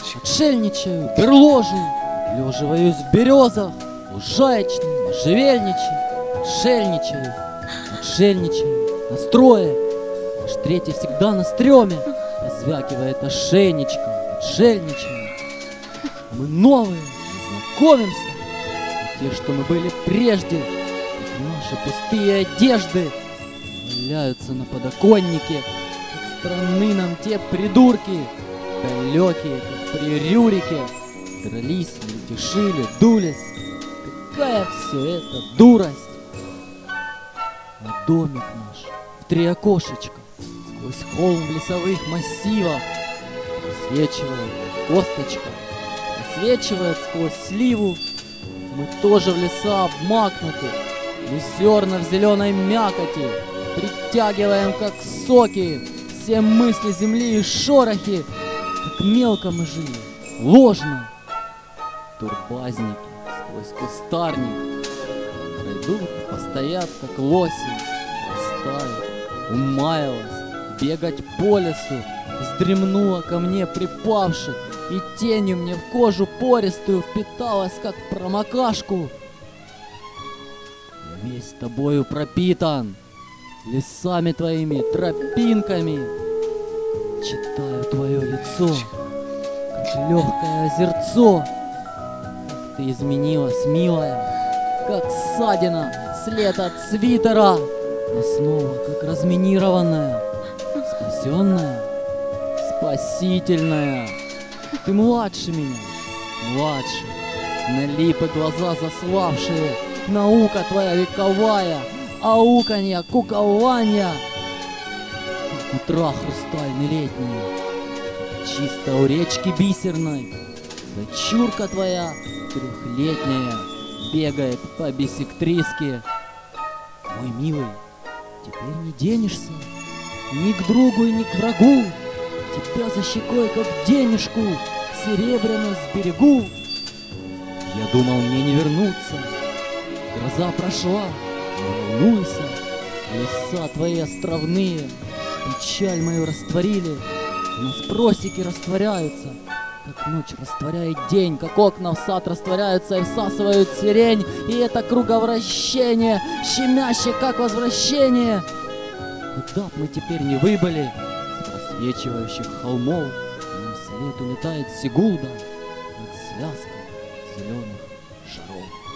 Отшельничаю, берложу, леживаюсь в березах, лужаечным, можжевельничаю, отшельничаю, настрое. Наш третий всегда на стреме, позвякивает ошейничком, отшельничаю. Мы новые, знакомимся, и те, что мы были прежде, как наши пустые одежды, валяются на подоконнике, как странны нам те придурки, далекие, как при Рюрике, дрались, мельтешили, дулись. Какая все это дурость! А домик наш в 3 окошечка, сквозь холм в лесовых массивах, просвечивает косточка, просвечивает сквозь сливу. Мы тоже в леса обмакнуты, мы зерна в зеленой мякоти, притягиваем, как соки, все мысли земли и шорохи. Как мелко мы жили, ложно. Турбазники сквозь кустарник пройдут, постоят, как лоси. Растают, умаялась, бегать по лесу, вздремнула ко мне припавши, и тенью мне в кожу пористую впиталась, как в промокашку. Я весь тобою пропитан, лесами твоими, тропинками. Читаю твое лицо, как легкое озерцо. Как ты изменилась, милая, как ссадина, след от свитера, но снова как разминированная, спасенная, спасительная. Ты младше меня, младше, на липы глаза заславшие, наука твоя вековая, ауканья, кукования. Утра хрустальный летний, чисто у речки бисерной, дочурка твоя трехлетняя бегает по бисектриске. Мой милый, теперь не денешься ни к другу и ни к врагу. Тебя за щекой, как денежку, серебряно сберегу. Я думал, мне не вернуться, гроза прошла, не волнуйся, леса твои островные печаль мою растворили, у нас просеки растворяются, как ночь растворяет день, как окна в сад растворяются и всасывают сирень, и это круговращение, щемяще, как возвращение. Куда б мы теперь не выбыли, с просвечивающих холмов нам вслед улетает Сигулда, как связка зеленых шаров.